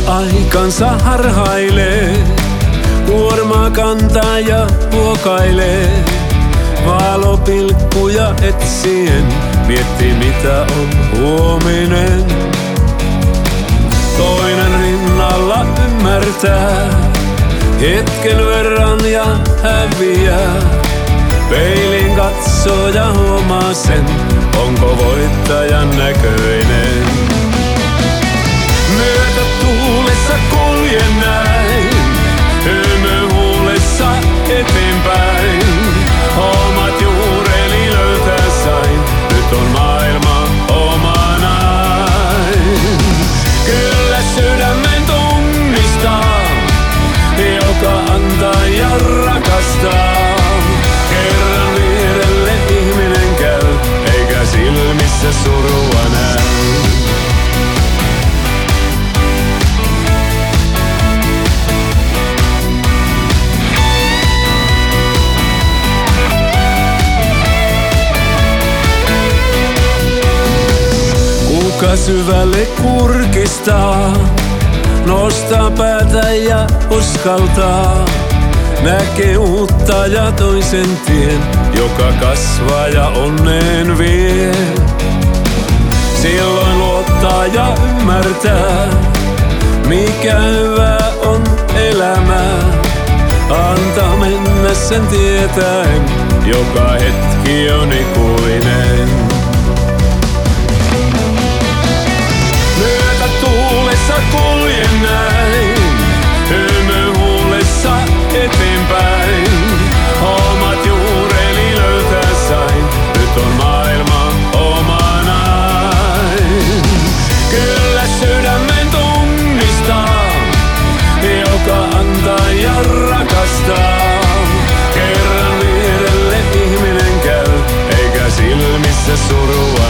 Aikansa harhailee, kuormaa kantaa ja huokailee. Valopilkkuja etsien, miettii mitä on huominen. Toinen rinnalla ymmärtää, hetken verran ja häviää. Peilin katsoo ja huomaa sen, onko voittajan näköinen. Myötätuulessa kuljen näin, hymyhuulessa eteenpäin. Omat juureni löytää sain, nyt on maailma omanain. Kyllä sydämen tunnistaa, joka antaa ja rakastaa. Kerran vierelle ihminen käy, eikä silmissä surua näy. Kuka syvälle kurkistaa, nostaa päätä ja uskaltaa. Näkee uutta ja toisen tien, joka kasvaa ja onneen vie. Silloin luottaa ja ymmärtää, mikä hyvä on elämä. Antaa mennä sen tietäen, joka hetki on ikuinen. Myötätuulessa kuljen näin, hymyhuulessa eteenpäin. Omat juureni löytää sain, nyt on maailma omanain. Kyllä sydämen tunnistaa, joka antaa ja rakastaa. Kerran vierelle ihminen käy, eikä silmissä surua